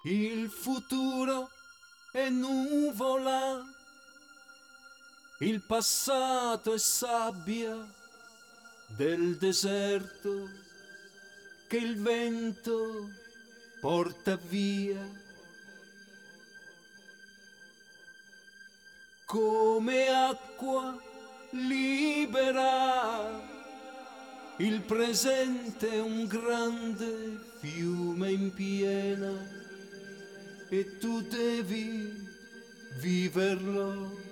Il futuro è nuvola, il passato è sabbia del deserto che il vento porta via. Come acqua libera, il presente è un grande fiume in piena e tu devi viverlo